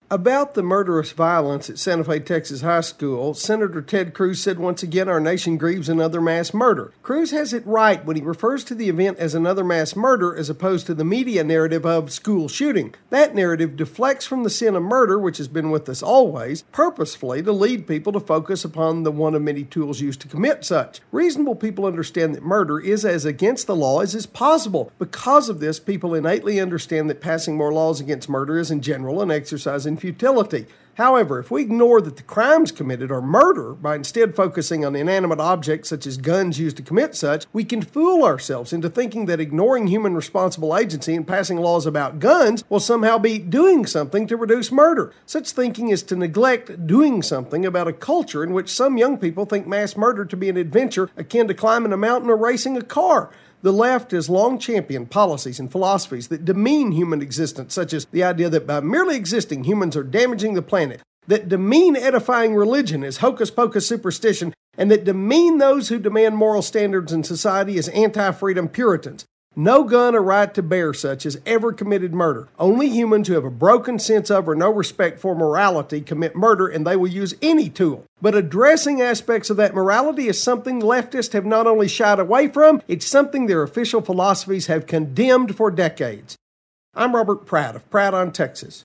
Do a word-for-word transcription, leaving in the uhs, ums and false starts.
About the murderous violence at Santa Fe, Texas High School, Senator Ted Cruz said once again our nation grieves another mass murder. Cruz has it right when he refers to the event as another mass murder as opposed to the media narrative of school shooting. That narrative deflects from the sin of murder, which has been with us always, purposefully to lead people to focus upon the one of many tools used to commit such. Reasonable people understand that murder is as against the law as is possible. Because of this, people innately understand that passing more laws against murder is in general an exercise in futility. However, if we ignore that the crimes committed are murder by instead focusing on inanimate objects such as guns used to commit such, we can fool ourselves into thinking that ignoring human responsible agency and passing laws about guns will somehow be doing something to reduce murder. Such thinking is to neglect doing something about a culture in which some young people think mass murder to be an adventure akin to climbing a mountain or racing a car. The left has long championed policies and philosophies that demean human existence, such as the idea that by merely existing, humans are damaging the planet, that demean edifying religion as hocus-pocus superstition, and that demean those who demand moral standards in society as anti-freedom Puritans. No gun or right to bear such has ever committed murder. Only humans who have a broken sense of or no respect for morality commit murder, and they will use any tool. But addressing aspects of that morality is something leftists have not only shied away from, it's something their official philosophies have condemned for decades. I'm Robert Pratt of Pratt on Texas.